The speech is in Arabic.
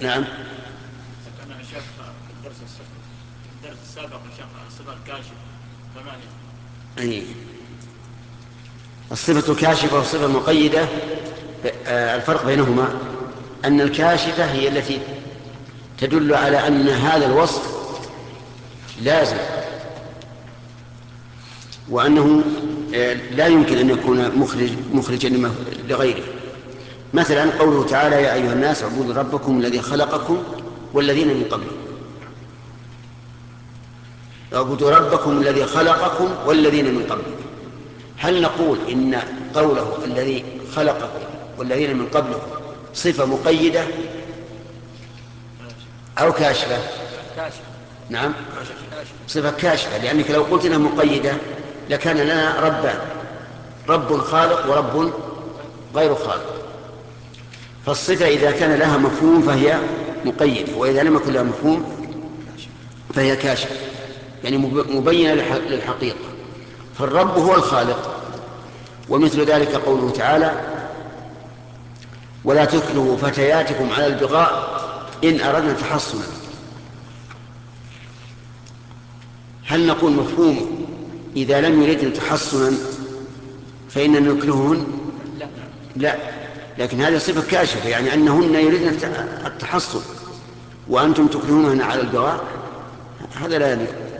نعم. ذكرنا يا شيخ الدرس السابق يا شيخ الصفة الكاشفة فما هي؟ الصفة الكاشفة والصفة المقيدة الفرق بينهما أن الكاشفة هي التي تدل على أن هذا الوصف لازم، وأنه لا يمكن أن يكون مخرجا لغيره. مثلا قوله تعالى: يا أيها الناس اعبدوا ربكم الذي خلقكم والذين من قبلكم. اعبدوا ربكم الذي خلقكم والذين من قبلكم. هل نقول إن قوله الذي خلقكم والذين من قبلكم صفة مقيدة أو كاشفة؟ نعم، صفة كاشفة، لأنك لو قلت إنها مقيدة لكان لنا ربان: رب خالق ورب غير خالق. فالصفة إذا كان لها مفهوم فهي مقيدة، وإذا لم يكن لها مفهوم فهي كاشفة، يعني مبينة للحقيقة. فالرب هو الخالق. ومثل ذلك قوله تعالى: ولا تكرهوا فتياتكم على البغاء إن أردنا تحصنا. هل نقول مفهوم إذا لم يردن تحصنا فإننا نكرههن؟ لا، لكن هذه صفة كاشفة، يعني أنهن يريدن التحصن وأنتم تكرهونهن على البغاء، هذا لا يليق.